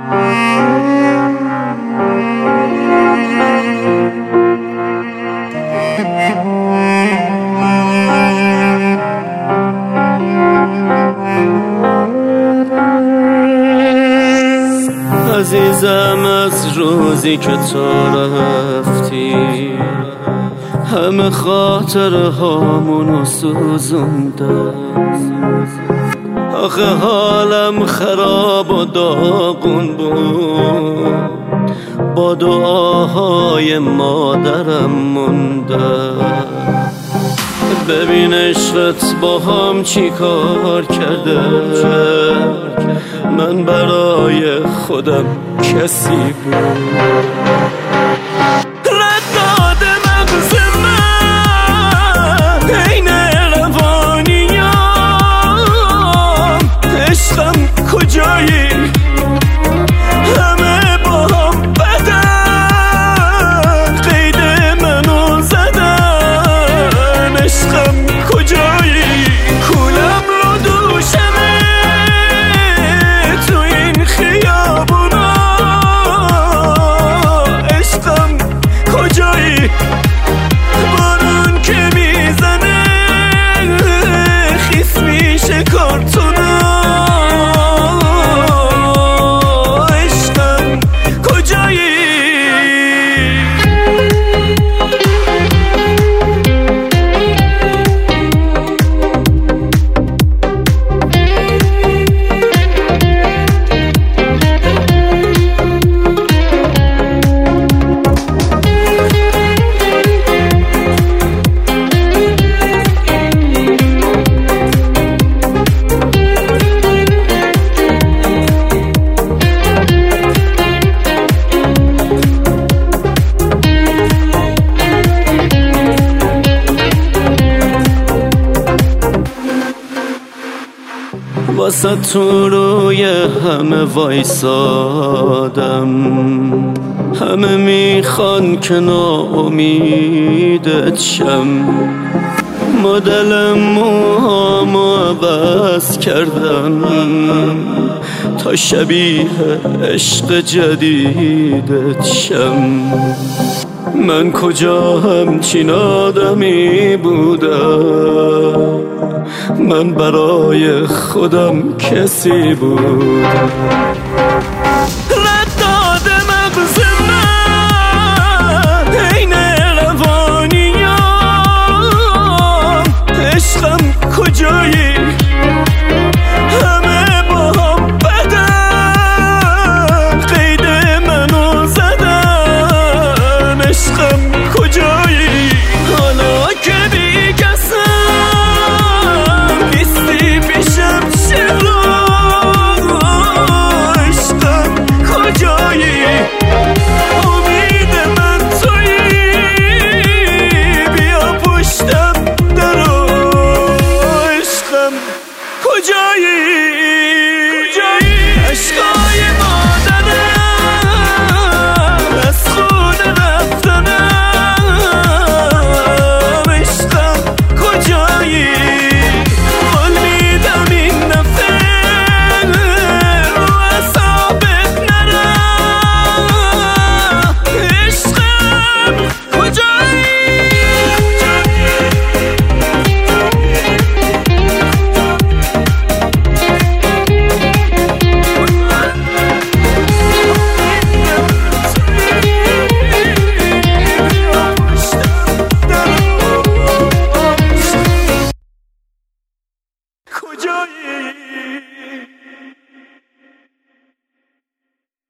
عزیزم از روزی که تو رفتی همه خاطره هامونو سوزونده. آخه حالم خراب و داغون بود، با دعاهای مادرم مونده. ببین عشقت با هم چی کار کرده، من برای خودم کسی بود. کجایی همه با هم بدن، قید منو زدن. عشقم کجایی کولم رو دوشمه تو این خیابونا. عشقم کجایی بارون که میزنه خیس میشه کارتونا. واسه تو روی همه وایسادم، همه میخوان که ناامیدت شم. مدل موهامو عوض کردم تا شبیه عشق جدیدت شم. من کجا همچین آدمی بودم، من برای خودم کسی بودم.